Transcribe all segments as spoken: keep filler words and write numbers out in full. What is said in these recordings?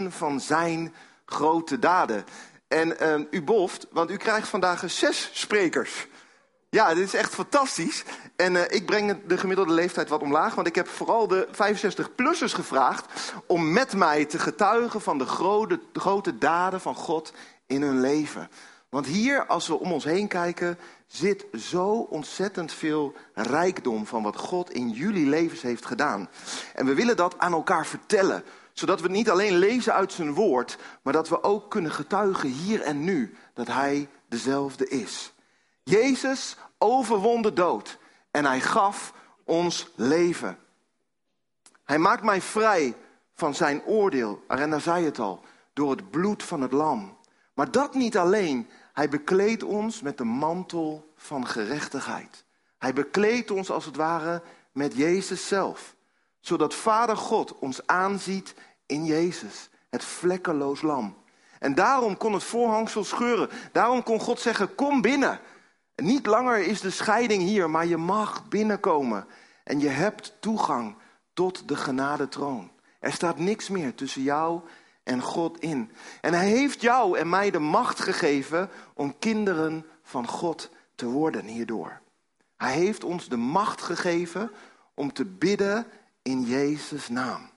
begin van zijn grote daden. En uh, u boft, want u krijgt vandaag zes sprekers. Ja, dit is echt fantastisch. En uh, ik breng de gemiddelde leeftijd wat omlaag, want ik heb vooral de vijfenzestig-plussers gevraagd om met mij te getuigen van de grote, de grote daden van God in hun leven. Want hier, als we om ons heen kijken, zit zo ontzettend veel rijkdom van wat God in jullie levens heeft gedaan. En we willen dat aan elkaar vertellen, zodat we niet alleen lezen uit zijn woord, maar dat we ook kunnen getuigen hier en nu dat hij dezelfde is. Jezus overwon de dood en hij gaf ons leven. Hij maakt mij vrij van zijn oordeel, Arenda zei het al, door het bloed van het lam. Maar dat niet alleen, hij bekleedt ons met de mantel van gerechtigheid. Hij bekleedt ons als het ware met Jezus zelf, zodat Vader God ons aanziet in Jezus, het vlekkeloos lam. En daarom kon het voorhangsel scheuren, daarom kon God zeggen, kom binnen. En niet langer is de scheiding hier, maar je mag binnenkomen. En je hebt toegang tot de genadetroon. Er staat niks meer tussen jou en God in. En hij heeft jou en mij de macht gegeven om kinderen van God te worden hierdoor. Hij heeft ons de macht gegeven om te bidden in Jezus' naam.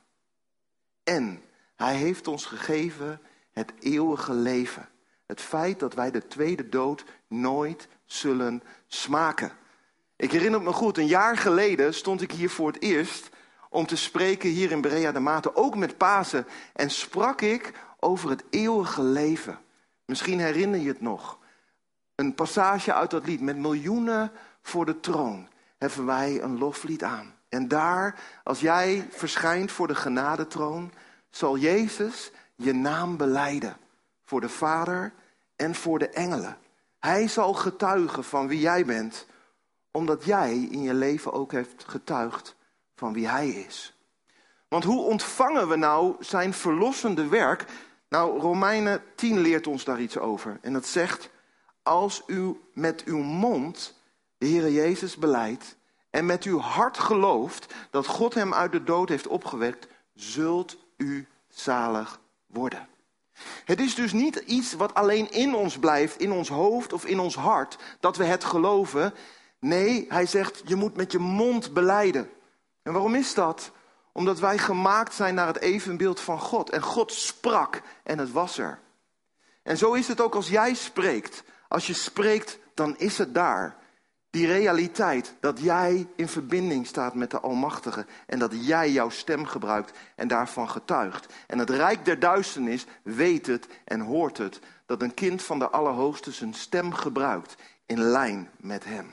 En hij heeft ons gegeven het eeuwige leven. Het feit dat wij de tweede dood nooit zullen smaken. Ik herinner me goed, een jaar geleden stond ik hier voor het eerst om te spreken hier in Berea de Maten, ook met Pasen. En sprak ik over het eeuwige leven. Misschien herinner je het nog. Een passage uit dat lied, met miljoenen voor de troon heffen wij een loflied aan. En daar, als jij verschijnt voor de genadetroon, zal Jezus je naam belijden voor de Vader en voor de engelen. Hij zal getuigen van wie jij bent, omdat jij in je leven ook hebt getuigd van wie hij is. Want hoe ontvangen we nou zijn verlossende werk? Nou, Romeinen tien leert ons daar iets over. En dat zegt, als u met uw mond de Heere Jezus belijdt en met uw hart gelooft dat God hem uit de dood heeft opgewekt, zult u zalig worden. Het is dus niet iets wat alleen in ons blijft, in ons hoofd of in ons hart, dat we het geloven. Nee, hij zegt, je moet met je mond belijden. En waarom is dat? Omdat wij gemaakt zijn naar het evenbeeld van God. En God sprak en het was er. En zo is het ook als jij spreekt. Als je spreekt, dan is het daar. Die realiteit dat jij in verbinding staat met de Almachtige. En dat jij jouw stem gebruikt en daarvan getuigt. En het rijk der duisternis weet het en hoort het. Dat een kind van de Allerhoogste zijn stem gebruikt in lijn met hem.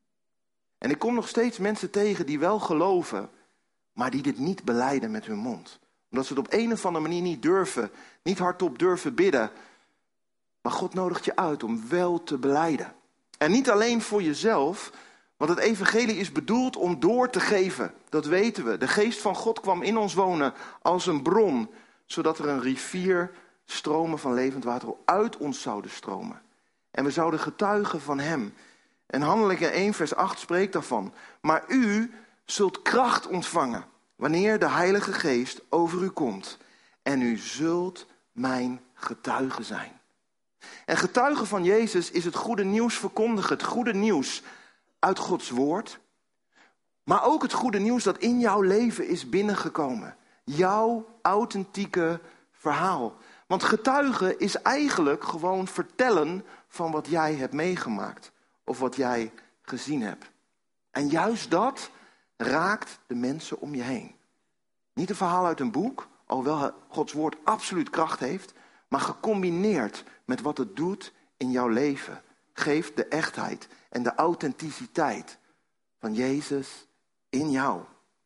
En ik kom nog steeds mensen tegen die wel geloven, maar die dit niet belijden met hun mond. Omdat ze het op een of andere manier niet durven, niet hardop durven bidden. Maar God nodigt je uit om wel te belijden. En niet alleen voor jezelf, want het evangelie is bedoeld om door te geven. Dat weten we. De geest van God kwam in ons wonen als een bron, zodat er een rivier stromen van levend water uit ons zouden stromen. En we zouden getuigen van hem. En Handelingen één vers acht spreekt daarvan. Maar u zult kracht ontvangen wanneer de Heilige Geest over u komt. En u zult mijn getuige zijn. En getuigen van Jezus is het goede nieuws verkondigen. Het goede nieuws uit Gods woord. Maar ook het goede nieuws dat in jouw leven is binnengekomen. Jouw authentieke verhaal. Want getuigen is eigenlijk gewoon vertellen van wat jij hebt meegemaakt. Of wat jij gezien hebt. En juist dat raakt de mensen om je heen. Niet een verhaal uit een boek, alhoewel Gods woord absoluut kracht heeft. Maar gecombineerd met wat het doet in jouw leven. Geeft de echtheid en de authenticiteit van Jezus in jou.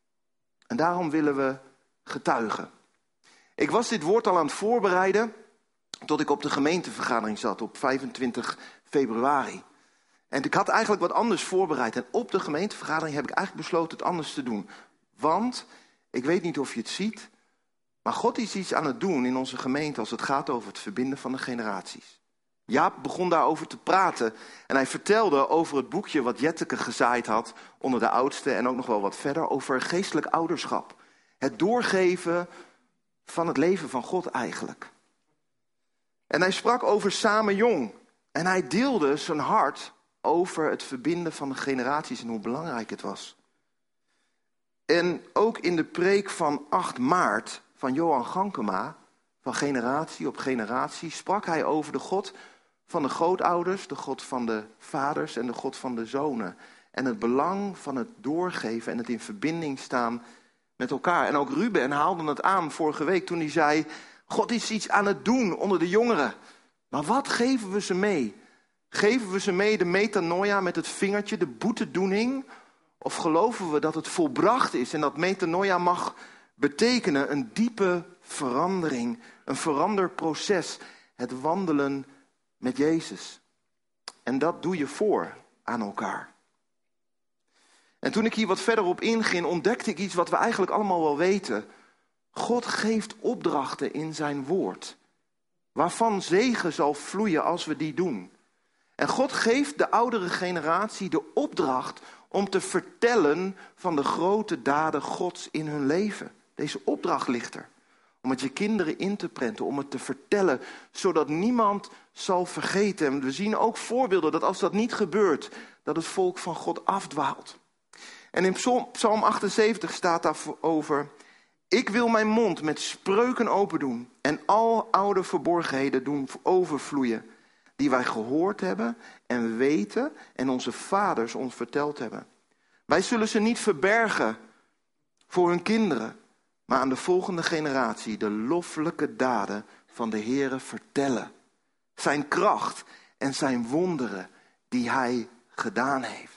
En daarom willen we getuigen. Ik was dit woord al aan het voorbereiden tot ik op de gemeentevergadering zat op vijfentwintig februari. En ik had eigenlijk wat anders voorbereid. En op de gemeentevergadering heb ik eigenlijk besloten het anders te doen. Want, ik weet niet of je het ziet, maar God is iets aan het doen in onze gemeente als het gaat over het verbinden van de generaties. Jaap begon daarover te praten en hij vertelde over het boekje wat Jetteke gezaaid had onder de oudsten en ook nog wel wat verder over geestelijk ouderschap. Het doorgeven van het leven van God eigenlijk. En hij sprak over samen jong. En hij deelde zijn hart over het verbinden van de generaties en hoe belangrijk het was. En ook in de preek van acht maart van Johan Gankema, van generatie op generatie, sprak hij over de God van de grootouders, de God van de vaders en de God van de zonen. En het belang van het doorgeven en het in verbinding staan met elkaar. En ook Ruben haalde het aan vorige week toen hij zei, God is iets aan het doen onder de jongeren. Maar wat geven we ze mee? Geven we ze mee de metanoia met het vingertje, de boetedoening? Of geloven we dat het volbracht is en dat metanoia mag betekenen een diepe verandering, een veranderproces, het wandelen met Jezus. En dat doe je voor aan elkaar. En toen ik hier wat verder op inging, ontdekte ik iets wat we eigenlijk allemaal wel weten. God geeft opdrachten in zijn woord, waarvan zegen zal vloeien als we die doen. En God geeft de oudere generatie de opdracht om te vertellen van de grote daden Gods in hun leven. Deze opdracht ligt er. Om het je kinderen in te prenten, om het te vertellen, zodat niemand zal vergeten. En we zien ook voorbeelden dat als dat niet gebeurt, dat het volk van God afdwaalt. En in Psalm achtenzeventig staat daarover, ik wil mijn mond met spreuken open doen en al oude verborgenheden doen overvloeien, die wij gehoord hebben en weten en onze vaders ons verteld hebben. Wij zullen ze niet verbergen voor hun kinderen, maar aan de volgende generatie de loffelijke daden van de Heere vertellen. Zijn kracht en zijn wonderen die hij gedaan heeft.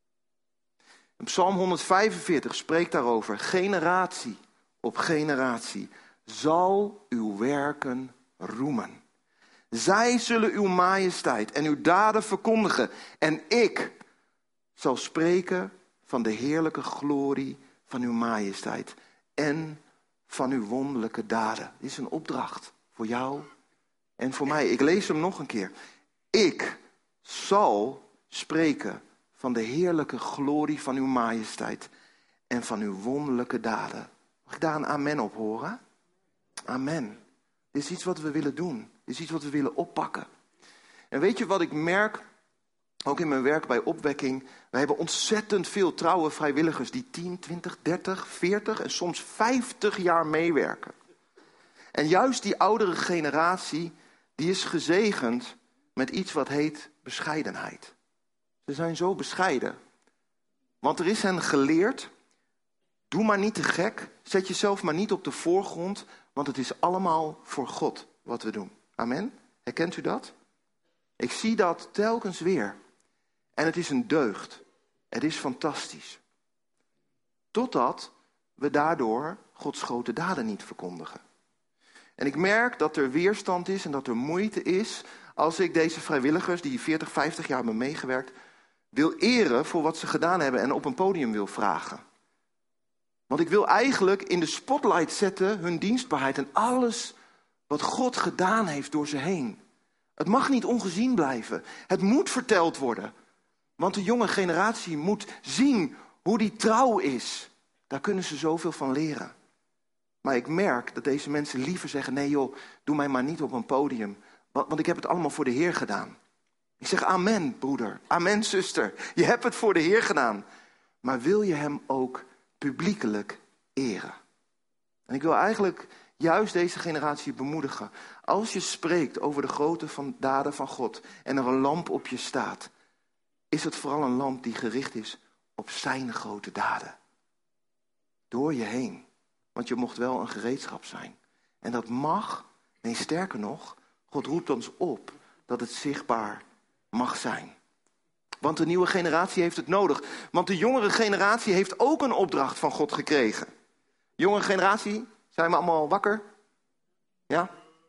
En Psalm honderdvijfenveertig spreekt daarover. Generatie op generatie zal uw werken roemen. Zij zullen uw majesteit en uw daden verkondigen. En ik zal spreken van de heerlijke glorie van uw majesteit en van uw wonderlijke daden. Dit is een opdracht voor jou en voor mij. Ik lees hem nog een keer. Ik zal spreken van de heerlijke glorie van uw majesteit en van uw wonderlijke daden. Mag ik daar een amen op horen? Amen. Dit is iets wat we willen doen. Dit is iets wat we willen oppakken. En weet je wat ik merk, ook in mijn werk bij Opwekking? We hebben ontzettend veel trouwe vrijwilligers die tien, twintig, dertig, veertig en soms vijftig jaar meewerken. En juist die oudere generatie, die is gezegend met iets wat heet bescheidenheid. Ze zijn zo bescheiden. Want er is hen geleerd, doe maar niet te gek, zet jezelf maar niet op de voorgrond, want het is allemaal voor God wat we doen. Amen? Herkent u dat? Ik zie dat telkens weer. En het is een deugd. Het is fantastisch. Totdat we daardoor Gods grote daden niet verkondigen. En ik merk dat er weerstand is en dat er moeite is als ik deze vrijwilligers die veertig, vijftig jaar hebben meegewerkt, wil eren voor wat ze gedaan hebben en op een podium wil vragen. Want ik wil eigenlijk in de spotlight zetten hun dienstbaarheid en alles wat God gedaan heeft door ze heen. Het mag niet ongezien blijven. Het moet verteld worden. Want de jonge generatie moet zien hoe die trouw is. Daar kunnen ze zoveel van leren. Maar ik merk dat deze mensen liever zeggen, nee joh, doe mij maar niet op een podium. Want, want ik heb het allemaal voor de Heer gedaan. Ik zeg amen, broeder. Amen, zuster. Je hebt het voor de Heer gedaan. Maar wil je hem ook publiekelijk eren? En ik wil eigenlijk juist deze generatie bemoedigen. Als je spreekt over de grootte van daden van God en er een lamp op je staat, is het vooral een lamp die gericht is op zijn grote daden. Door je heen. Want je mocht wel een gereedschap zijn. En dat mag, nee sterker nog, God roept ons op dat het zichtbaar mag zijn. Want de nieuwe generatie heeft het nodig. Want de jongere generatie heeft ook een opdracht van God gekregen. Jongere generatie, zijn we allemaal wakker? Ja?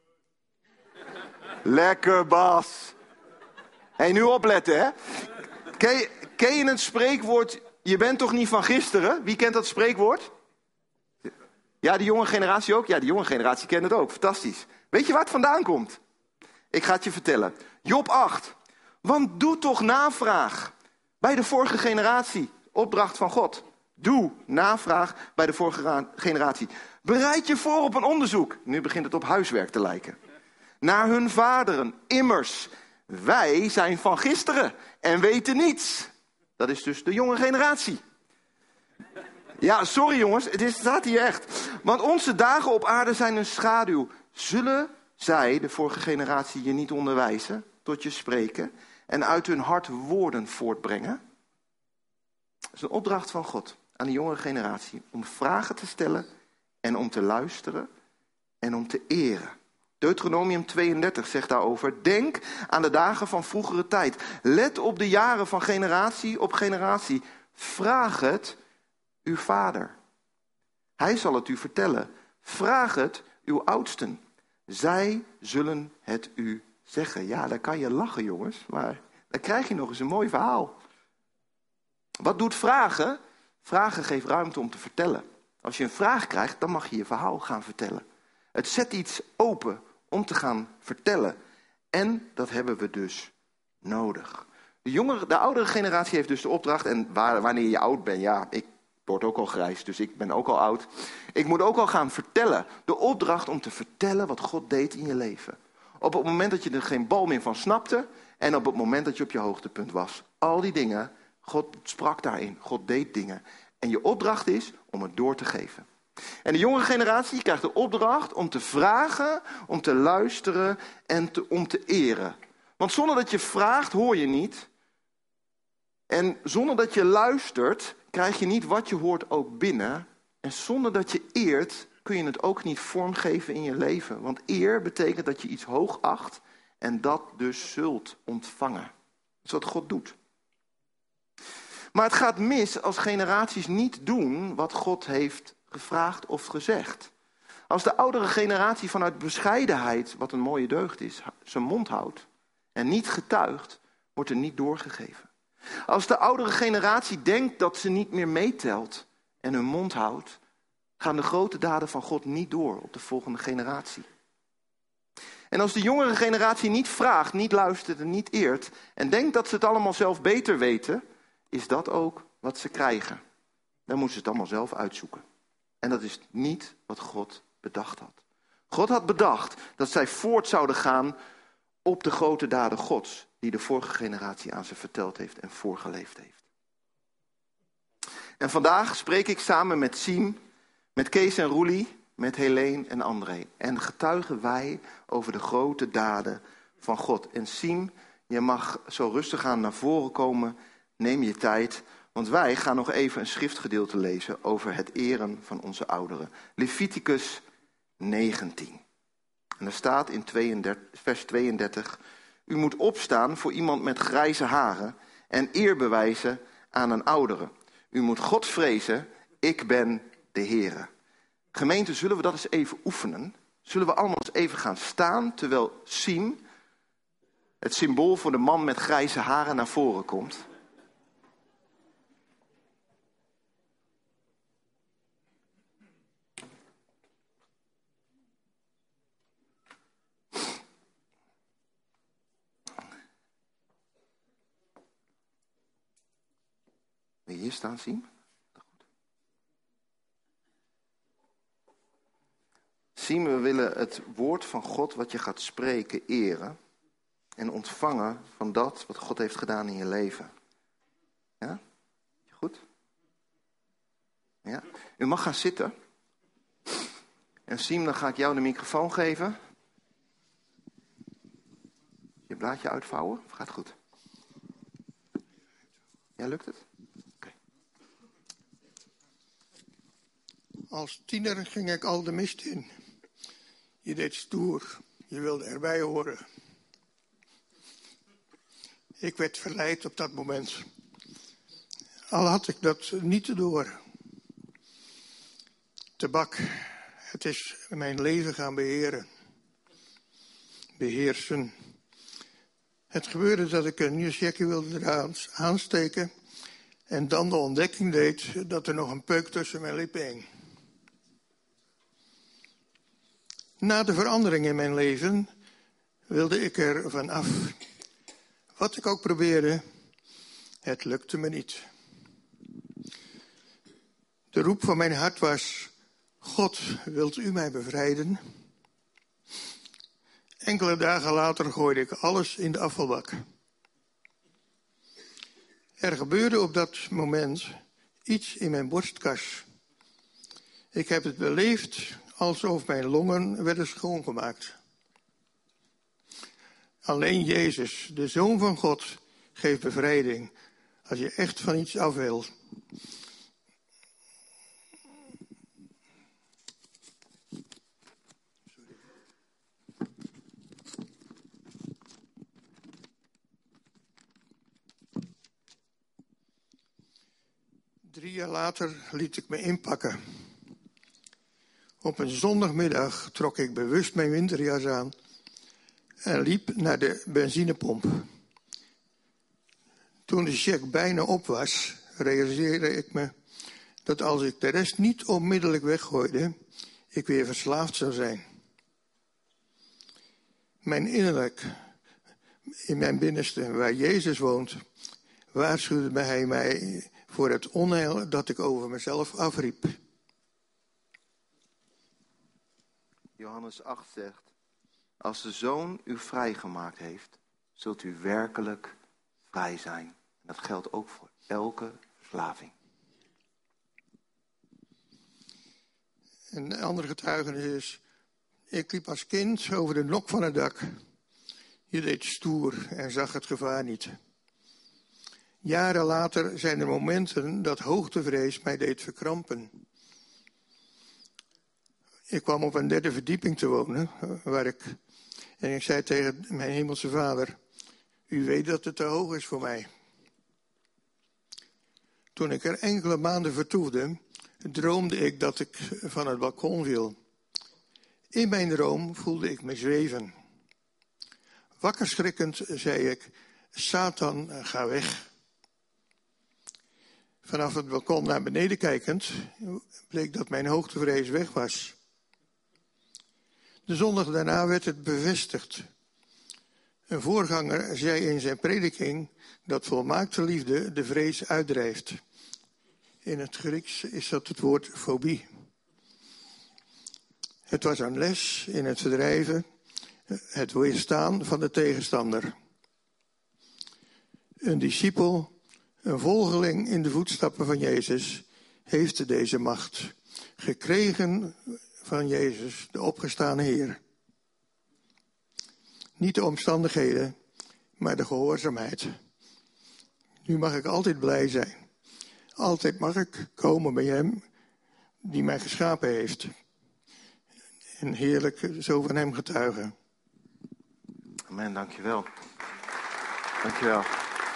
Lekker, Bas. Hé, hey, nu opletten, hè? Ken je, ken je het spreekwoord, je bent toch niet van gisteren? Wie kent dat spreekwoord? Ja, de jonge generatie ook? Ja, de jonge generatie kent het ook. Fantastisch. Weet je waar het vandaan komt? Ik ga het je vertellen. Job acht. Want doe toch navraag bij de vorige generatie. Opdracht van God. Doe navraag bij de vorige generatie. Bereid je voor op een onderzoek. Nu begint het op huiswerk te lijken. Naar hun vaderen. Immers, wij zijn van gisteren en weten niets. Dat is dus de jonge generatie. Ja, sorry jongens, het is, staat hier echt. Want onze dagen op aarde zijn een schaduw. Zullen zij, de vorige generatie, je niet onderwijzen, tot je spreken en uit hun hart woorden voortbrengen? Dat is een opdracht van God aan de jonge generatie. Om vragen te stellen en om te luisteren en om te eren. Deuteronomium tweeëndertig zegt daarover. Denk aan de dagen van vroegere tijd. Let op de jaren van generatie op generatie. Vraag het uw vader. Hij zal het u vertellen. Vraag het uw oudsten. Zij zullen het u zeggen. Ja, daar kan je lachen jongens. Maar dan krijg je nog eens een mooi verhaal. Wat doet vragen? Vragen geeft ruimte om te vertellen. Als je een vraag krijgt, dan mag je je verhaal gaan vertellen. Het zet iets open om te gaan vertellen. En dat hebben we dus nodig. De, jongere, de oudere generatie heeft dus de opdracht. En waar, wanneer je oud bent, ja, ik word ook al grijs, dus ik ben ook al oud. Ik moet ook al gaan vertellen. De opdracht om te vertellen wat God deed in je leven. Op het moment dat je er geen bal meer van snapte. En op het moment dat je op je hoogtepunt was. Al die dingen, God sprak daarin. God deed dingen. En je opdracht is om het door te geven. En de jongere generatie krijgt de opdracht om te vragen, om te luisteren en te, om te eren. Want zonder dat je vraagt, hoor je niet. En zonder dat je luistert, krijg je niet wat je hoort ook binnen. En zonder dat je eert, kun je het ook niet vormgeven in je leven. Want eer betekent dat je iets hoog acht en dat dus zult ontvangen. Dat is wat God doet. Maar het gaat mis als generaties niet doen wat God heeft gevraagd of gezegd. Als de oudere generatie vanuit bescheidenheid, wat een mooie deugd is, zijn mond houdt en niet getuigt, wordt er niet doorgegeven. Als de oudere generatie denkt dat ze niet meer meetelt en hun mond houdt, gaan de grote daden van God niet door op de volgende generatie. En als de jongere generatie niet vraagt, niet luistert en niet eert en denkt dat ze het allemaal zelf beter weten, is dat ook wat ze krijgen. Dan moeten ze het allemaal zelf uitzoeken. En dat is niet wat God bedacht had. God had bedacht dat zij voort zouden gaan op de grote daden Gods, die de vorige generatie aan ze verteld heeft en voorgeleefd heeft. En vandaag spreek ik samen met Siem, met Kees en Roelie, met Helene en André. En getuigen wij over de grote daden van God. En Siem, je mag zo rustig aan naar voren komen. Neem je tijd, want wij gaan nog even een schriftgedeelte lezen over het eren van onze ouderen. Leviticus negentien. En er staat in vers tweeëndertig... U moet opstaan voor iemand met grijze haren en eer bewijzen aan een oudere. U moet God vrezen, ik ben de Heere. Gemeente, zullen we dat eens even oefenen? Zullen we allemaal eens even gaan staan terwijl Siem, het symbool voor de man met grijze haren, naar voren komt? Wil je hier staan, Siem? Siem, we willen het woord van God wat je gaat spreken eren en ontvangen van dat wat God heeft gedaan in je leven. Ja? Goed? Ja? U mag gaan zitten. En Siem, dan ga ik jou de microfoon geven. Je blaadje uitvouwen, of gaat het goed? Ja, lukt het? Okay. Als tiener ging ik al de mist in. Je deed stoer, je wilde erbij horen. Ik werd verleid op dat moment. Al had ik dat niet door. Tabak, het is mijn leven gaan beheren. Beheersen. Het gebeurde dat ik een nieuwsjekje wilde eraan aansteken en dan de ontdekking deed dat er nog een peuk tussen mijn lippen hing. Na de verandering in mijn leven wilde ik er van af. Wat ik ook probeerde, het lukte me niet. De roep van mijn hart was: God, wilt u mij bevrijden? Enkele dagen later gooide ik alles in de afvalbak. Er gebeurde op dat moment iets in mijn borstkas. Ik heb het beleefd alsof mijn longen werden schoongemaakt. Alleen Jezus, de Zoon van God, geeft bevrijding als je echt van iets af wil. Drie jaar later liet ik me inpakken. Op een zondagmiddag trok ik bewust mijn winterjas aan en liep naar de benzinepomp. Toen de cheque bijna op was, realiseerde ik me dat als ik de rest niet onmiddellijk weggooide, ik weer verslaafd zou zijn. Mijn innerlijk, in mijn binnenste, waar Jezus woont, waarschuwde hij mij voor het onheil dat ik over mezelf afriep. Johannes acht zegt: als de Zoon u vrijgemaakt heeft, zult u werkelijk vrij zijn. En dat geldt ook voor elke verslaving. Een andere getuigenis is: ik liep als kind over de nok van het dak. Je deed stoer en zag het gevaar niet. Jaren later zijn er momenten dat hoogtevrees mij deed verkrampen. Ik kwam op een derde verdieping te wonen, waar ik, en ik zei tegen mijn hemelse Vader: u weet dat het te hoog is voor mij. Toen ik er enkele maanden vertoefde, droomde ik dat ik van het balkon viel. In mijn droom voelde ik me zweven. Wakker schrikkend zei ik: Satan, ga weg. Vanaf het balkon naar beneden kijkend bleek dat mijn hoogtevrees weg was. De zondag daarna werd het bevestigd. Een voorganger zei in zijn prediking dat volmaakte liefde de vrees uitdrijft. In het Grieks is dat het woord fobie. Het was een les in het verdrijven, het weerstaan van de tegenstander. Een discipel, een volgeling in de voetstappen van Jezus, heeft deze macht gekregen van Jezus, de opgestane Heer. Niet de omstandigheden, maar de gehoorzaamheid. Nu mag ik altijd blij zijn. Altijd mag ik komen bij Hem die mij geschapen heeft. En heerlijk zo van Hem getuigen. Amen, dankjewel. Dankjewel.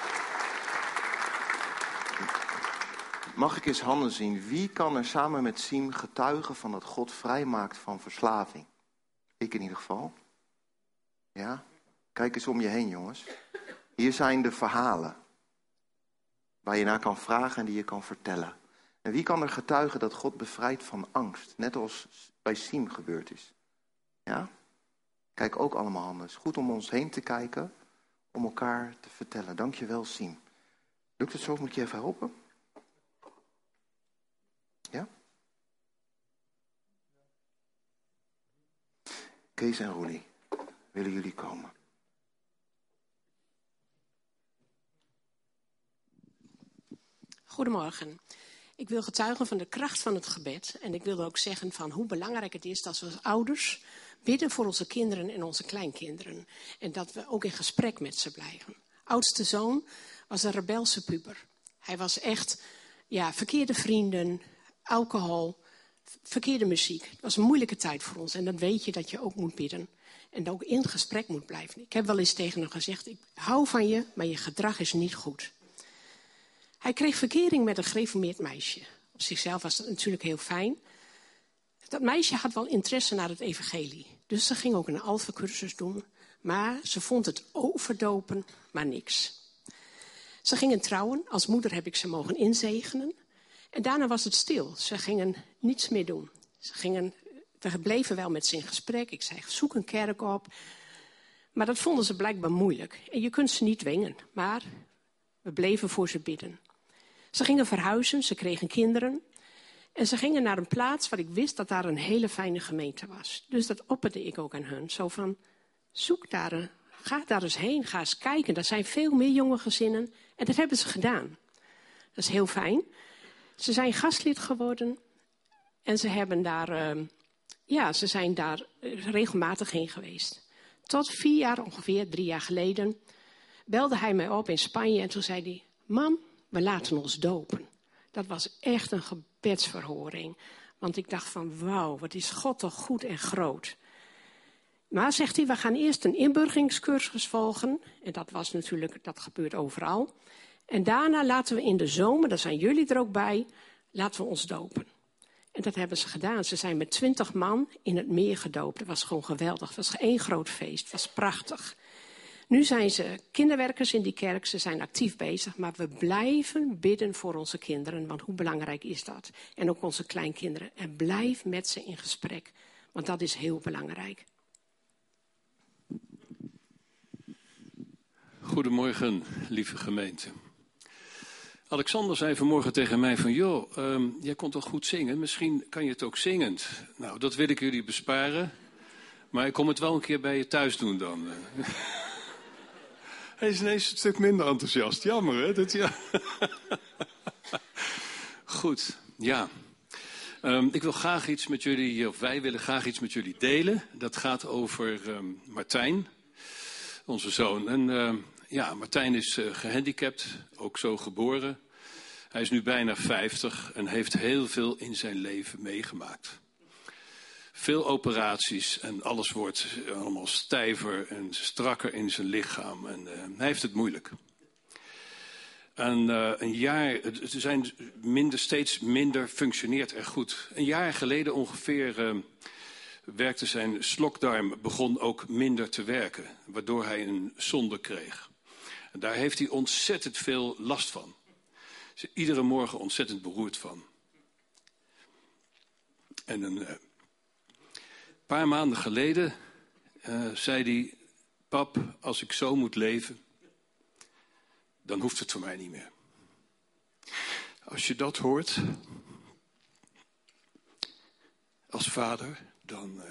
Mag ik eens handen zien? Wie kan er samen met Siem getuigen van dat God vrijmaakt van verslaving? Ik in ieder geval. Ja? Kijk eens om je heen, jongens. Hier zijn de verhalen waar je naar kan vragen en die je kan vertellen. En wie kan er getuigen dat God bevrijdt van angst? Net als bij Siem gebeurd is. Ja? Kijk ook allemaal handen. Het is goed om ons heen te kijken, om elkaar te vertellen. Dank je wel, Siem. Lukt het zo? Moet ik je even helpen? Ja? Kees en Roelie, willen jullie komen? Goedemorgen. Ik wil getuigen van de kracht van het gebed. En ik wil ook zeggen van hoe belangrijk het is dat we als ouders bidden voor onze kinderen en onze kleinkinderen. En dat we ook in gesprek met ze blijven. Oudste zoon was een rebelse puber. Hij was echt, ja, verkeerde vrienden, alcohol, verkeerde muziek. Het was een moeilijke tijd voor ons. En dan weet je dat je ook moet bidden. En ook in gesprek moet blijven. Ik heb wel eens tegen hem gezegd: ik hou van je, maar je gedrag is niet goed. Hij kreeg verkering met een gereformeerd meisje. Op zichzelf was dat natuurlijk heel fijn. Dat meisje had wel interesse naar het evangelie. Dus ze ging ook een alfa-cursus doen. Maar ze vond het overdopen, maar niks. Ze gingen trouwen. Als moeder heb ik ze mogen inzegenen. En daarna was het stil. Ze gingen niets meer doen. Ze gingen, we bleven wel met ze in gesprek. Ik zei: zoek een kerk op. Maar dat vonden ze blijkbaar moeilijk. En je kunt ze niet dwingen. Maar we bleven voor ze bidden. Ze gingen verhuizen. Ze kregen kinderen. En ze gingen naar een plaats waar ik wist dat daar een hele fijne gemeente was. Dus dat opperde ik ook aan hun. Zo van, zoek daar, een, ga daar eens heen, ga eens kijken. Er zijn veel meer jonge gezinnen. En dat hebben ze gedaan. Dat is heel fijn. Ze zijn gastlid geworden. En ze, hebben daar, uh, ja, ze zijn daar regelmatig heen geweest. Tot vier jaar, ongeveer drie jaar geleden, belde hij mij op in Spanje. En toen zei hij, mam, we laten ons dopen. Dat was echt een gebedsverhoring. Want ik dacht van, wauw, wat is God toch goed en groot. Maar zegt hij, we gaan eerst een inburgeringscursus volgen. En dat was natuurlijk, dat gebeurt overal. En daarna laten we in de zomer, daar zijn jullie er ook bij, laten we ons dopen. En dat hebben ze gedaan. Ze zijn met twintig man in het meer gedoopt. Dat was gewoon geweldig. Het was één groot feest. Het was prachtig. Nu zijn ze kinderwerkers in die kerk. Ze zijn actief bezig. Maar we blijven bidden voor onze kinderen. Want hoe belangrijk is dat? En ook onze kleinkinderen. En blijf met ze in gesprek. Want dat is heel belangrijk. Goedemorgen, lieve gemeente. Alexander zei vanmorgen tegen mij van, joh, um, jij kon toch goed zingen? Misschien kan je het ook zingend. Nou, dat wil ik jullie besparen. Maar ik kom het wel een keer bij je thuis doen dan. Hij is ineens een stuk minder enthousiast. Jammer, hè? Dat, ja. Goed, ja. Um, ik wil graag iets met jullie, of wij willen graag iets met jullie delen. Dat gaat over um, Martijn, onze zoon. En uh, ja, Martijn is uh, gehandicapt, ook zo geboren. Hij is nu bijna vijftig en heeft heel veel in zijn leven meegemaakt. Veel operaties en alles wordt allemaal stijver en strakker in zijn lichaam. En uh, hij heeft het moeilijk. En uh, een jaar, het zijn minder, steeds minder functioneert er goed. Een jaar geleden ongeveer uh, werkte zijn slokdarm, begon ook minder te werken. Waardoor hij een zonde kreeg. En daar heeft hij ontzettend veel last van. Hij is iedere morgen ontzettend beroerd van. En een uh, paar maanden geleden uh, zei hij, pap, als ik zo moet leven, dan hoeft het voor mij niet meer. Als je dat hoort, als vader, dan uh,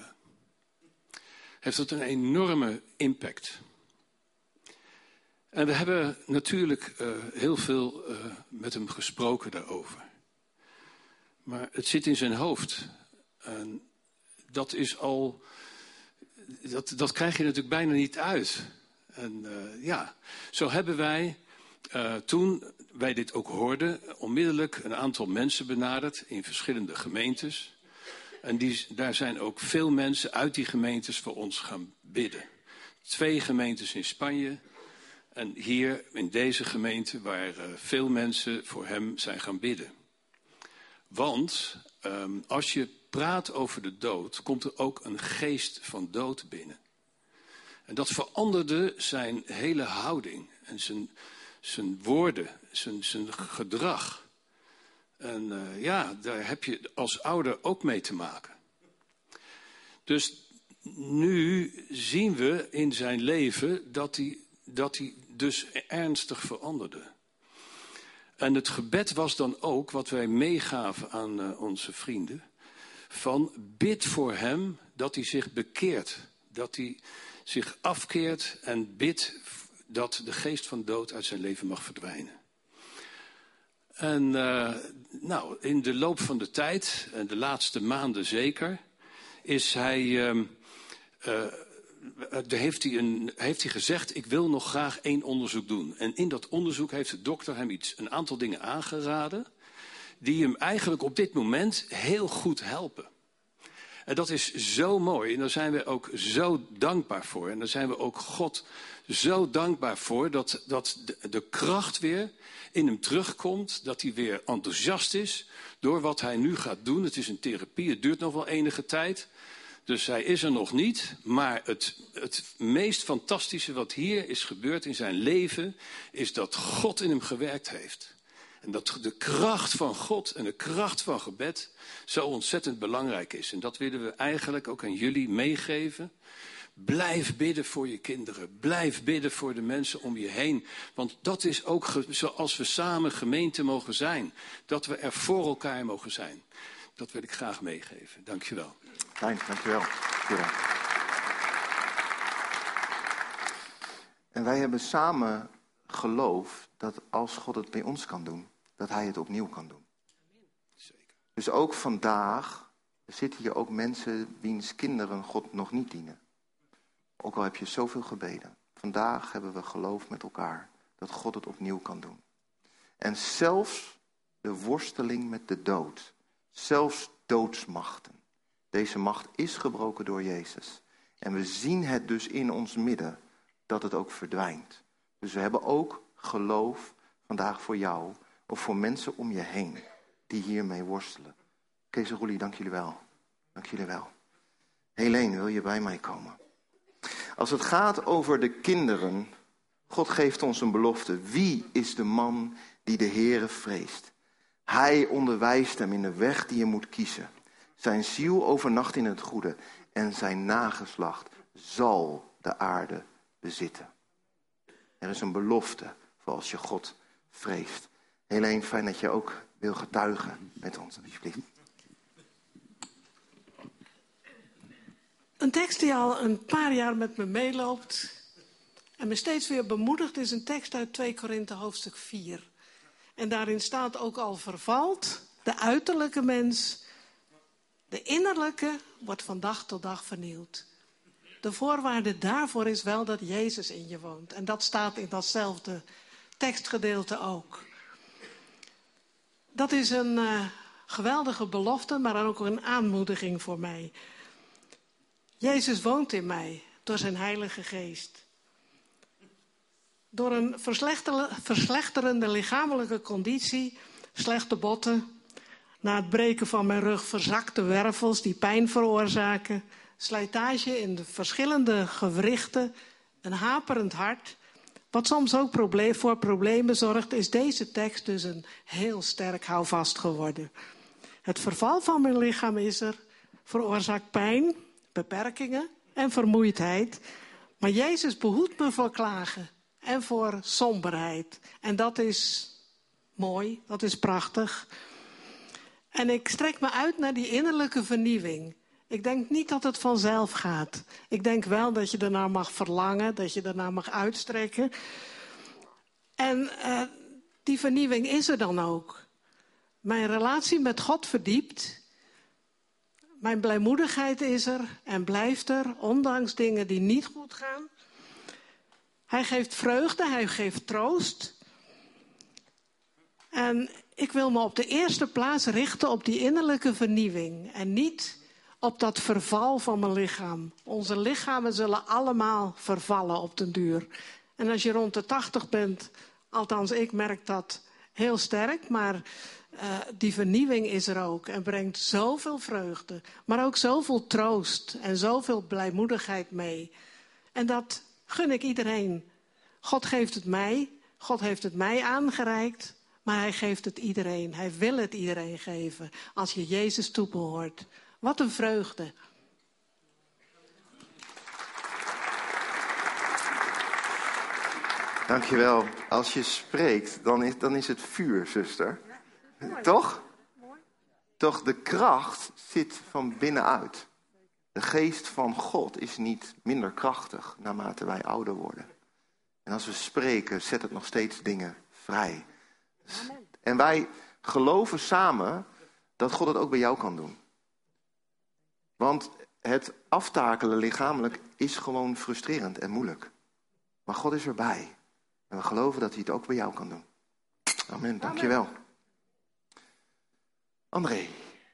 heeft dat een enorme impact. En we hebben natuurlijk uh, heel veel uh, met hem gesproken daarover. Maar het zit in zijn hoofd. En dat is al, dat, dat krijg je natuurlijk bijna niet uit. En uh, ja, zo hebben wij, uh, toen wij dit ook hoorden, onmiddellijk een aantal mensen benaderd in verschillende gemeentes. En die, daar zijn ook veel mensen uit die gemeentes voor ons gaan bidden. Twee gemeentes in Spanje en hier in deze gemeente waar uh, veel mensen voor hem zijn gaan bidden. Want um, als je praat over de dood, komt er ook een geest van dood binnen. En dat veranderde zijn hele houding en zijn, zijn woorden, zijn, zijn gedrag. En uh, ja, daar heb je als ouder ook mee te maken. Dus nu zien we in zijn leven dat hij, dat hij dus ernstig veranderde. En het gebed was dan ook wat wij meegaven aan uh, onze vrienden. Van bid voor hem dat hij zich bekeert. Dat hij zich afkeert en bid dat de geest van dood uit zijn leven mag verdwijnen. En uh, nou, in de loop van de tijd, en de laatste maanden zeker, is hij, uh, uh, heeft, hij een, heeft hij gezegd, ik wil nog graag één onderzoek doen. En in dat onderzoek heeft de dokter hem iets, een aantal dingen aangeraden, die hem eigenlijk op dit moment heel goed helpen. En dat is zo mooi en daar zijn we ook zo dankbaar voor. En daar zijn we ook God zo dankbaar voor dat, dat de, de kracht weer in hem terugkomt. Dat hij weer enthousiast is door wat hij nu gaat doen. Het is een therapie, het duurt nog wel enige tijd. Dus hij is er nog niet. Maar het, het meest fantastische wat hier is gebeurd in zijn leven is dat God in hem gewerkt heeft. En dat de kracht van God en de kracht van gebed zo ontzettend belangrijk is. En dat willen we eigenlijk ook aan jullie meegeven. Blijf bidden voor je kinderen. Blijf bidden voor de mensen om je heen. Want dat is ook zoals we samen gemeente mogen zijn. Dat we er voor elkaar mogen zijn. Dat wil ik graag meegeven. Dank je wel. Fijn, dank je wel. Dank je wel. En wij hebben samen geloof dat als God het bij ons kan doen, dat hij het opnieuw kan doen. Zeker. Dus ook vandaag zitten hier ook mensen wiens kinderen God nog niet dienen. Ook al heb je zoveel gebeden. Vandaag hebben we geloof met elkaar dat God het opnieuw kan doen. En zelfs de worsteling met de dood, zelfs doodsmachten. Deze macht is gebroken door Jezus. En we zien het dus in ons midden dat het ook verdwijnt. Dus we hebben ook geloof vandaag voor jou of voor mensen om je heen die hiermee worstelen. Kees en Roelie, dank jullie wel. Dank jullie wel. Helene, wil je bij mij komen? Als het gaat over de kinderen, God geeft ons een belofte. Wie is de man die de Heere vreest? Hij onderwijst hem in de weg die je moet kiezen. Zijn ziel overnacht in het goede en zijn nageslacht zal de aarde bezitten. Er is een belofte voor als je God vreest. Helene, fijn dat je ook wil getuigen met ons, alsjeblieft. Een tekst die al een paar jaar met me meeloopt en me steeds weer bemoedigt is een tekst uit twee Korinthe hoofdstuk vier. En daarin staat ook al vervalt de uiterlijke mens, de innerlijke wordt van dag tot dag vernieuwd. De voorwaarde daarvoor is wel dat Jezus in je woont. En dat staat in datzelfde tekstgedeelte ook. Dat is een uh, geweldige belofte, maar ook een aanmoediging voor mij. Jezus woont in mij door zijn Heilige Geest. Door een verslechterende lichamelijke conditie, slechte botten, na het breken van mijn rug verzakte wervels die pijn veroorzaken, slijtage in de verschillende gewrichten, een haperend hart, wat soms ook probleem, voor problemen zorgt, is deze tekst dus een heel sterk houvast geworden. Het verval van mijn lichaam is er, veroorzaakt pijn, beperkingen en vermoeidheid. Maar Jezus behoedt me voor klagen en voor somberheid. En dat is mooi, dat is prachtig. En ik strek me uit naar die innerlijke vernieuwing. Ik denk niet dat het vanzelf gaat. Ik denk wel dat je ernaar mag verlangen, dat je ernaar mag uitstrekken. En uh, die vernieuwing is er dan ook. Mijn relatie met God verdiept. Mijn blijmoedigheid is er en blijft er, ondanks dingen die niet goed gaan. Hij geeft vreugde, hij geeft troost. En ik wil me op de eerste plaats richten op die innerlijke vernieuwing. En niet op dat verval van mijn lichaam. Onze lichamen zullen allemaal vervallen op den duur. En als je rond de tachtig bent, althans ik merk dat heel sterk, maar uh, die vernieuwing is er ook en brengt zoveel vreugde, maar ook zoveel troost en zoveel blijmoedigheid mee. En dat gun ik iedereen. God geeft het mij, God heeft het mij aangereikt, maar hij geeft het iedereen. Hij wil het iedereen geven als je Jezus toebehoort. Wat een vreugde. Dankjewel. Als je spreekt, dan is, dan is het vuur, zuster. Ja, toch? Mooi. Toch, de kracht zit van binnenuit. De geest van God is niet minder krachtig naarmate wij ouder worden. En als we spreken, zet het nog steeds dingen vrij. Amen. En wij geloven samen dat God het ook bij jou kan doen. Want het aftakelen lichamelijk is gewoon frustrerend en moeilijk. Maar God is erbij. En we geloven dat hij het ook bij jou kan doen. Amen, dankjewel. André.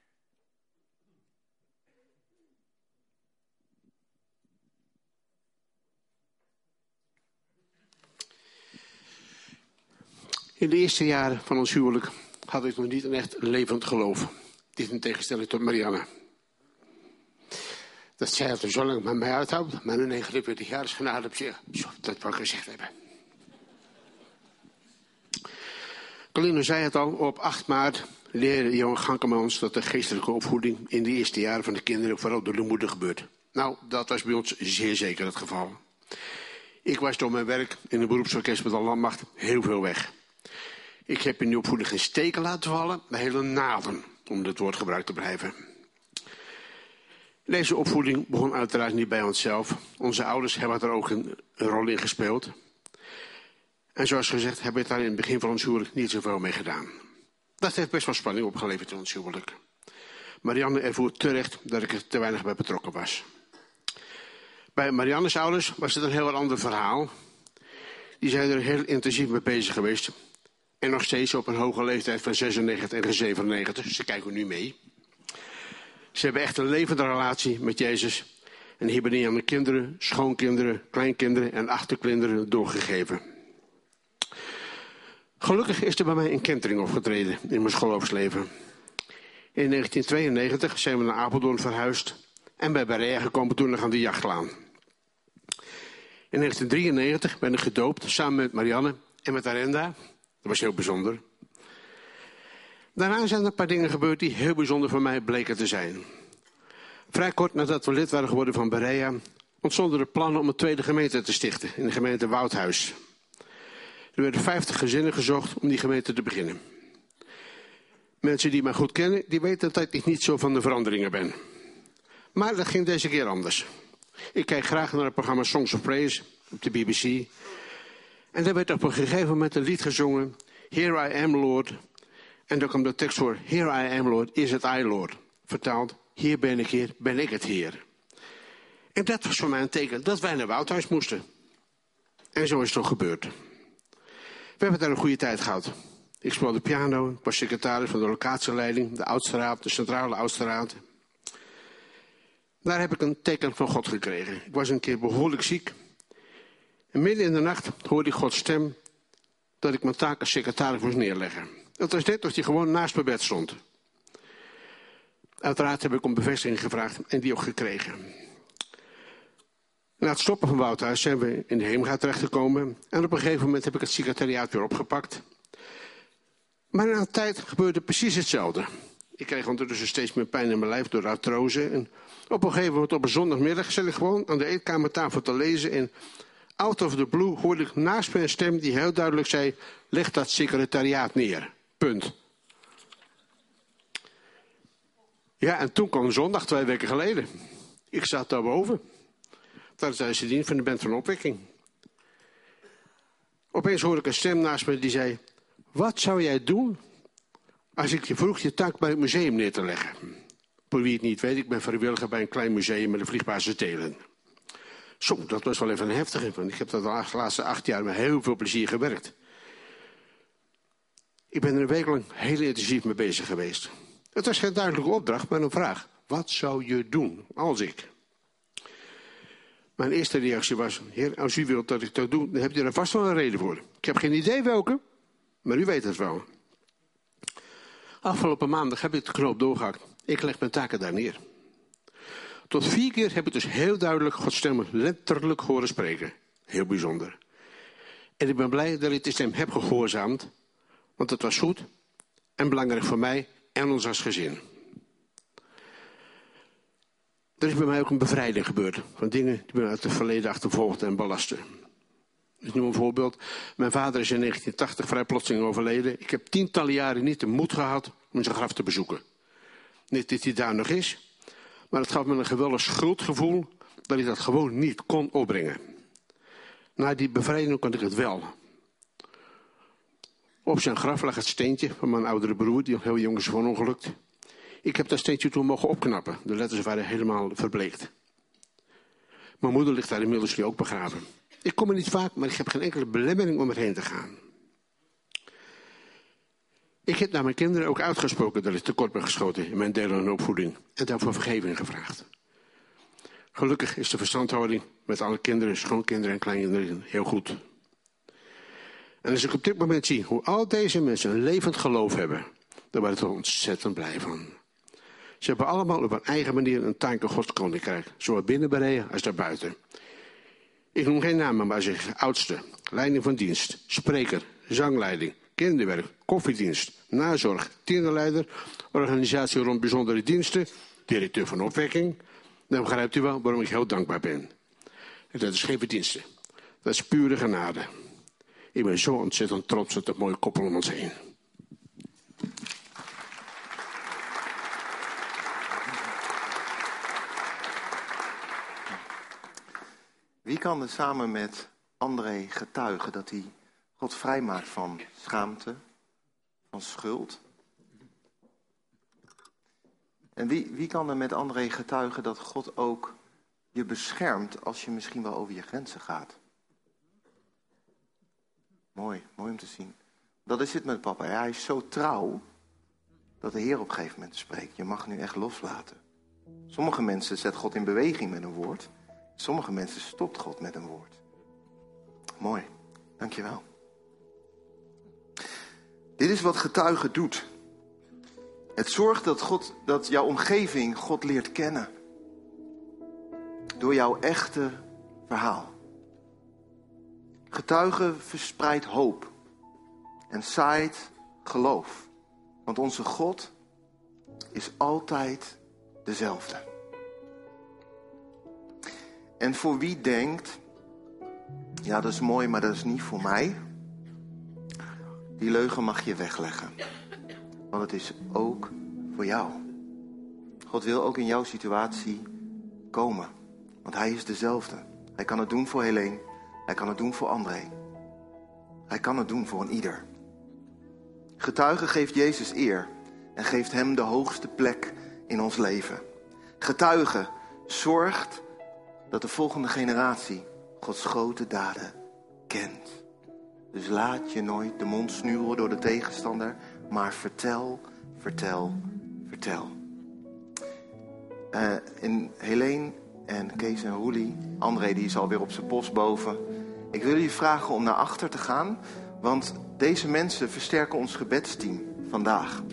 In de eerste jaren van ons huwelijk had ik nog niet een echt levend geloof. Dit in tegenstelling tot Marianne. Dat zij het er zo lang met mij uithoudt, maar nu negenenveertig jaar is genade op zich. Zo, dat wou ik gezegd hebben. Colino zei het al, op acht maart leerde Johan Gankema ons dat de geestelijke opvoeding in de eerste jaren van de kinderen vooral door de moeder gebeurt. Nou, dat was bij ons zeer zeker het geval. Ik was door mijn werk in een beroepsorkest met de landmacht heel veel weg. Ik heb in die opvoeding geen steken laten vallen, maar hele naden. om het woordgebruik te blijven. Deze opvoeding begon uiteraard niet bij onszelf. Onze ouders hebben er ook een, een rol in gespeeld. En zoals gezegd hebben we daar in het begin van ons huwelijk niet zoveel mee gedaan. Dat heeft best wel spanning opgeleverd in ons huwelijk. Marianne ervoer terecht dat ik er te weinig bij betrokken was. Bij Marianne's ouders was het een heel ander verhaal. Die zijn er heel intensief mee bezig geweest. En nog steeds op een hoge leeftijd van zesennegentig en zevenennegentig. Ze kijken nu mee. Ze hebben echt een levende relatie met Jezus. En hebben die aan de kinderen, schoonkinderen, kleinkinderen en achterkinderen doorgegeven. Gelukkig is er bij mij een kentering opgetreden in mijn geloofsleven. In negentien tweeënnegentig zijn we naar Apeldoorn verhuisd. En bij Berea gekomen toen nog aan de jachtlaan. In negentien drieënnegentig ben ik gedoopt samen met Marianne en met Arenda. Dat was heel bijzonder. Daarna zijn er een paar dingen gebeurd die heel bijzonder voor mij bleken te zijn. Vrij kort nadat we lid waren geworden van Berea ontstonden er plannen om een tweede gemeente te stichten in de gemeente Woudhuis. Er werden vijftig gezinnen gezocht om die gemeente te beginnen. Mensen die mij goed kennen, die weten dat ik niet zo van de veranderingen ben. Maar dat ging deze keer anders. Ik kijk graag naar het programma Songs of Praise op de B B C. En daar werd op een gegeven moment een lied gezongen. Here I am, Lord. En dan kwam de tekst voor. Here I am, Lord, is het I, Lord. Vertaald, hier ben ik, Heer, ben ik het, Heer. En dat was voor mij een teken dat wij naar Woudhuis moesten. En zo is het toch gebeurd. We hebben daar een goede tijd gehad. Ik speelde piano, ik was secretaris van de locatieleiding, de oudste raad, de centrale oudste raad. Daar heb ik een teken van God gekregen. Ik was een keer behoorlijk ziek. En midden in de nacht hoorde ik Gods stem dat ik mijn taak als secretaris moest neerleggen. Het was net alsof hij gewoon naast mijn bed stond. Uiteraard heb ik om bevestiging gevraagd en die ook gekregen. Na het stoppen van Woudhuis zijn we in de Heemgaard terechtgekomen. En op een gegeven moment heb ik het secretariaat weer opgepakt. Maar na een tijd gebeurde precies hetzelfde. Ik kreeg ondertussen steeds meer pijn in mijn lijf door artrose. En op een gegeven moment op een zondagmiddag zat ik gewoon aan de eetkamertafel te lezen. En out of the blue hoorde ik naast me een stem die heel duidelijk zei: leg dat secretariaat neer. Punt. Ja, en toen kwam zondag, twee weken geleden. Ik zat daarboven. Dat is de dienst van de band van opwekking. Opeens hoorde ik een stem naast me die zei: wat zou jij doen als ik je vroeg je taak bij het museum neer te leggen? Voor wie het niet weet, ik ben vrijwilliger bij een klein museum met de vliegbasis Delen. Zo, dat was wel even een heftige, want ik heb dat de laatste acht jaar met heel veel plezier gewerkt. Ik ben er een week lang heel intensief mee bezig geweest. Het was geen duidelijke opdracht, maar een vraag. Wat zou je doen als ik? Mijn eerste reactie was: Heer, als u wilt dat ik dat doe, dan hebt u er vast wel een reden voor. Ik heb geen idee welke, maar u weet het wel. Afgelopen maandag heb ik de knoop doorgehakt. Ik leg mijn taken daar neer. Tot vier keer heb ik dus heel duidelijk Gods stem letterlijk horen spreken. Heel bijzonder. En ik ben blij dat ik de stem heb gehoorzaamd, want het was goed en belangrijk voor mij en ons als gezin. Er is bij mij ook een bevrijding gebeurd van dingen die me uit het verleden achtervolgden en belasten. Ik noem een voorbeeld. Mijn vader is in negentien tachtig vrij plotseling overleden. Ik heb tientallen jaren niet de moed gehad om zijn graf te bezoeken. Niet dat hij daar nog is, maar het gaf me een geweldig schuldgevoel dat ik dat gewoon niet kon opbrengen. Na die bevrijding kon ik het wel. Op zijn graf lag het steentje van mijn oudere broer, die nog heel jong is verongelukt. Ik heb dat steentje toen mogen opknappen. De letters waren helemaal verbleekt. Mijn moeder ligt daar inmiddels nu ook begraven. Ik kom er niet vaak, maar ik heb geen enkele belemmering om erheen te gaan. Ik heb naar mijn kinderen ook uitgesproken dat ik tekort ben geschoten in mijn deel en opvoeding. En daarvoor vergeving gevraagd. Gelukkig is de verstandhouding met alle kinderen, schoonkinderen en kleinkinderen heel goed. En als ik op dit moment zie hoe al deze mensen een levend geloof hebben, dan word ik er ontzettend blij van. Ze hebben allemaal op hun eigen manier een taak in Gods koninkrijk, zowel binnen Berea als daarbuiten. Ik noem geen namen, maar zeg oudste, leiding van dienst, spreker, zangleiding, kinderwerk, koffiedienst, nazorg, tienerleider, organisatie rond bijzondere diensten, directeur van opwekking. Dan begrijpt u wel waarom ik heel dankbaar ben. En dat is geen verdienste, dat is pure genade. Ik ben zo ontzettend trots op dat mooie koppel om ons heen. kan er samen met André getuigen dat hij God vrijmaakt van schaamte, van schuld? En wie, wie kan er met André getuigen dat God ook je beschermt als je misschien wel over je grenzen gaat? Mooi, mooi om te zien. Dat is het met papa. Hij is zo trouw dat de Heer op een gegeven moment spreekt. Je mag nu echt loslaten. Sommige mensen zet God in beweging met een woord. Sommige mensen stopt God met een woord. Mooi, dankjewel. Dit is wat getuigen doet. Het zorgt dat, God, dat jouw omgeving God leert kennen. Door jouw echte verhaal. Getuigen verspreidt hoop. En zaait geloof. Want onze God is altijd dezelfde. En voor wie denkt, ja dat is mooi, maar dat is niet voor mij. Die leugen mag je wegleggen. Want het is ook voor jou. God wil ook in jouw situatie komen. Want hij is dezelfde. Hij kan het doen voor Helene. Hij kan het doen voor André. Hij kan het doen voor een ieder. Getuigen geeft Jezus eer. En geeft hem de hoogste plek in ons leven. Getuigen zorgt dat de volgende generatie Gods grote daden kent. Dus laat je nooit de mond snoeren door de tegenstander. Maar vertel, vertel, vertel. Uh, in Helene en Kees en Roelie, André die is alweer op zijn post boven. Ik wil jullie vragen om naar achter te gaan. Want deze mensen versterken ons gebedsteam vandaag.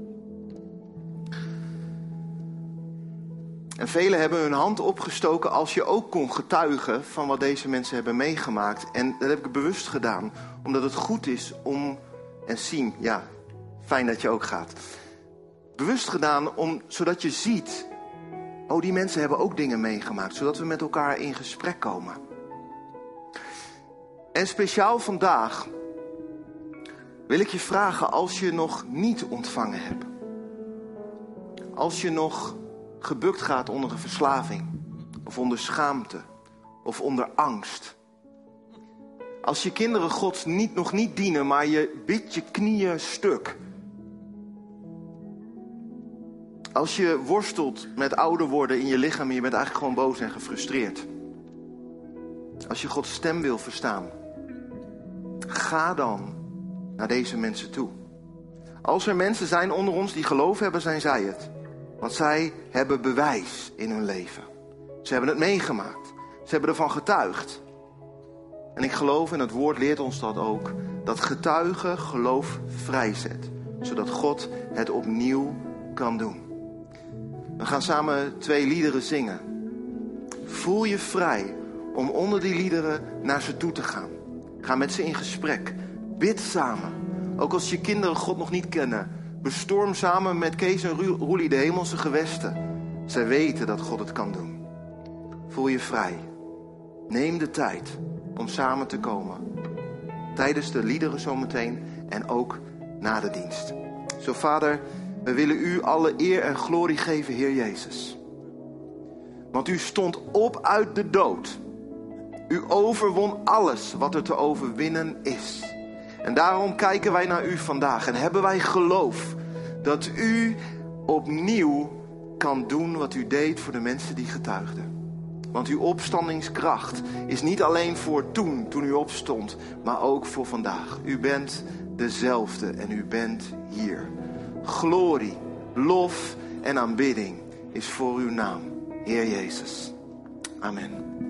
En velen hebben hun hand opgestoken als je ook kon getuigen van wat deze mensen hebben meegemaakt. En dat heb ik bewust gedaan, omdat het goed is om... En Siem, ja, fijn dat je ook gaat. Bewust gedaan, om, zodat je ziet... Oh, die mensen hebben ook dingen meegemaakt, zodat we met elkaar in gesprek komen. En speciaal vandaag wil ik je vragen, als je nog niet ontvangen hebt. Als je nog gebukt gaat onder een verslaving. Of onder schaamte. Of onder angst. Als je kinderen Gods niet, nog niet dienen, maar je bidt je knieën stuk. Als je worstelt met ouder worden in je lichaam en je bent eigenlijk gewoon boos en gefrustreerd. Als je Gods stem wil verstaan. Ga dan naar deze mensen toe. Als er mensen zijn onder ons die geloof hebben, zijn zij het. Want zij hebben bewijs in hun leven. Ze hebben het meegemaakt. Ze hebben ervan getuigd. En ik geloof, en het woord leert ons dat ook, dat getuigen geloof vrijzet. Zodat God het opnieuw kan doen. We gaan samen twee liederen zingen. Voel je vrij om onder die liederen naar ze toe te gaan. Ga met ze in gesprek. Bid samen. Ook als je kinderen God nog niet kennen. Bestorm samen met Kees en Roelie de hemelse gewesten. Zij weten dat God het kan doen. Voel je vrij. Neem de tijd om samen te komen. Tijdens de liederen zometeen en ook na de dienst. Zo Vader, we willen u alle eer en glorie geven, Heer Jezus. Want u stond op uit de dood. U overwon alles wat er te overwinnen is. En daarom kijken wij naar u vandaag en hebben wij geloof dat u opnieuw kan doen wat u deed voor de mensen die getuigden. Want uw opstandingskracht is niet alleen voor toen, toen u opstond, maar ook voor vandaag. U bent dezelfde en u bent hier. Glorie, lof en aanbidding is voor uw naam, Heer Jezus. Amen.